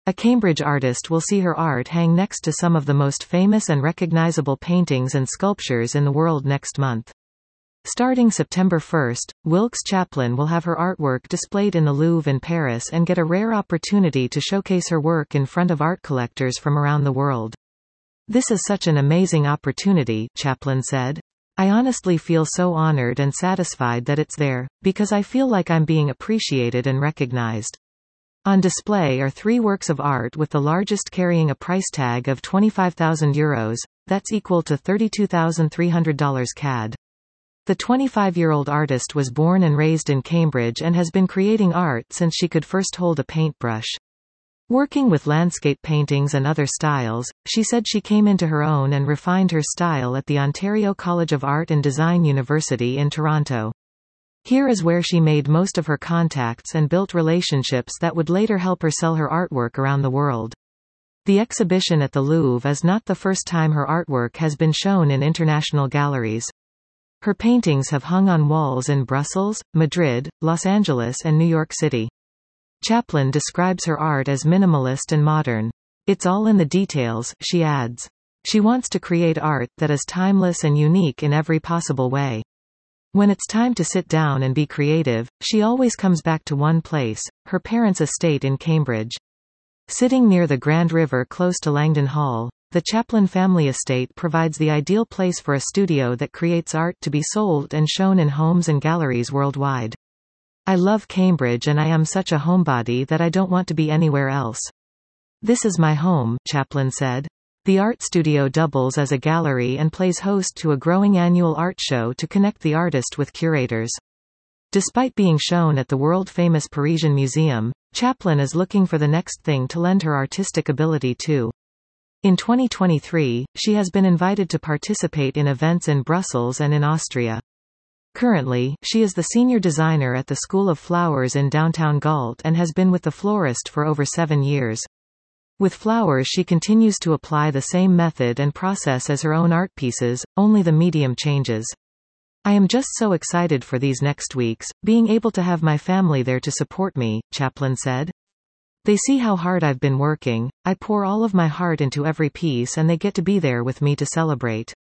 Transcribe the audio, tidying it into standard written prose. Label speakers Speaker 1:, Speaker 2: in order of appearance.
Speaker 1: A Cambridge artist will see her art hang next to some of the most famous and recognizable paintings and sculptures in the world next month. Starting September 1, Wilkes Chaplin will have her artwork displayed in the Louvre in Paris and get a rare opportunity to showcase her work in front of art collectors from around the world. "This is such an amazing opportunity," Chaplin said. "I honestly feel so honored and satisfied that it's there, because I feel like I'm being appreciated and recognized." On display are 3 works of art with the largest carrying a price tag of €25,000, that's equal to $32,300 CAD. The 25-year-old artist was born and raised in Cambridge and has been creating art since she could first hold a paintbrush. Working with landscape paintings and other styles, she said she came into her own and refined her style at the Ontario College of Art and Design University in Toronto. Here is where she made most of her contacts and built relationships that would later help her sell her artwork around the world. The exhibition at the Louvre is not the first time her artwork has been shown in international galleries. Her paintings have hung on walls in Brussels, Madrid, Los Angeles and New York City. Chaplin describes her art as minimalist and modern. "It's all in the details," she adds. She wants to create art that is timeless and unique in every possible way. When it's time to sit down and be creative, she always comes back to one place, her parents' estate in Cambridge. Sitting near the Grand River close to Langdon Hall, the Chaplin family estate provides the ideal place for a studio that creates art to be sold and shown in homes and galleries worldwide. "I love Cambridge and I am such a homebody that I don't want to be anywhere else. This is my home," Chaplin said. The art studio doubles as a gallery and plays host to a growing annual art show to connect the artist with curators. Despite being shown at the world-famous Parisian Museum, Chaplin is looking for the next thing to lend her artistic ability to. In 2023, she has been invited to participate in events in Brussels and in Austria. Currently, she is the senior designer at the School of Flowers in downtown Galt and has been with the florist for over 7 years. With flowers she continues to apply the same method and process as her own art pieces, only the medium changes. "I am just so excited for these next weeks, being able to have my family there to support me," Chaplin said. "They see how hard I've been working, I pour all of my heart into every piece and they get to be there with me to celebrate."